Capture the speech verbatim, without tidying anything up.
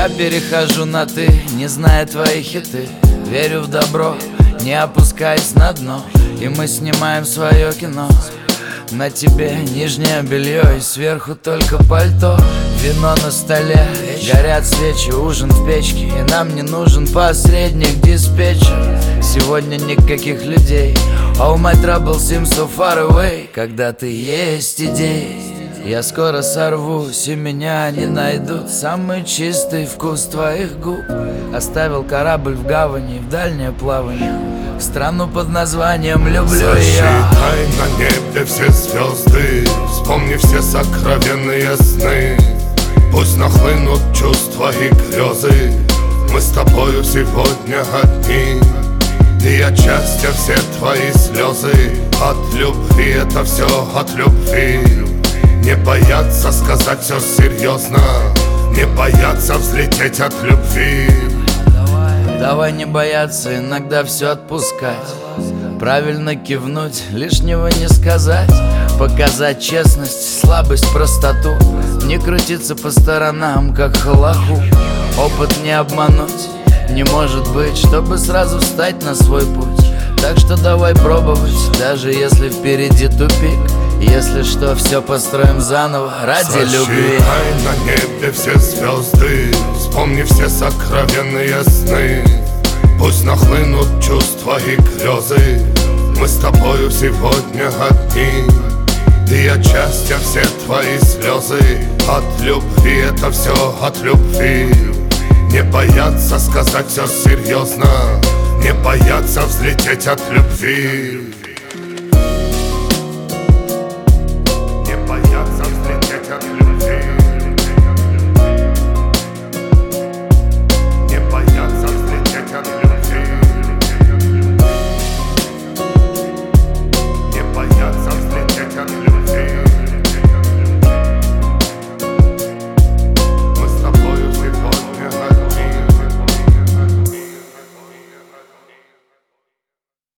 Я перехожу на ты, не зная твои хиты. Верю в добро, не опускаясь на дно. И мы снимаем свое кино. На тебе нижнее белье и сверху только пальто. Вино на столе, горят свечи, ужин в печке. И нам не нужен посредник, диспетчер. Сегодня никаких людей. All my troubles seem so far away. Когда ты есть идеи, я скоро сорвусь, и меня не найдут. Самый чистый вкус твоих губ. Оставил корабль в гавани, в дальнее плавание, в страну под названием люблю я. Засчитай на небе все звезды, вспомни все сокровенные сны. Пусть нахлынут чувства и грезы, мы с тобою сегодня одни. И от счастья все твои слезы, от любви это все от любви. Не бояться сказать все серьезно, не бояться взлететь от любви. Давай не бояться, иногда все отпускать. Правильно кивнуть, лишнего не сказать. Показать честность, слабость, простоту. Не крутиться по сторонам, как холоху. Опыт не обмануть не может быть, чтобы сразу встать на свой путь. Так что давай пробовать, даже если впереди тупик. Если что, все построим заново ради любви. Засчитай на небе все звезды, вспомни все сокровенные сны. Пусть нахлынут чувства и грезы, мы с тобою сегодня одни. И от счастья все твои слезы, от любви это все от любви. Не бояться сказать все серьезно, не бояться взлететь от любви.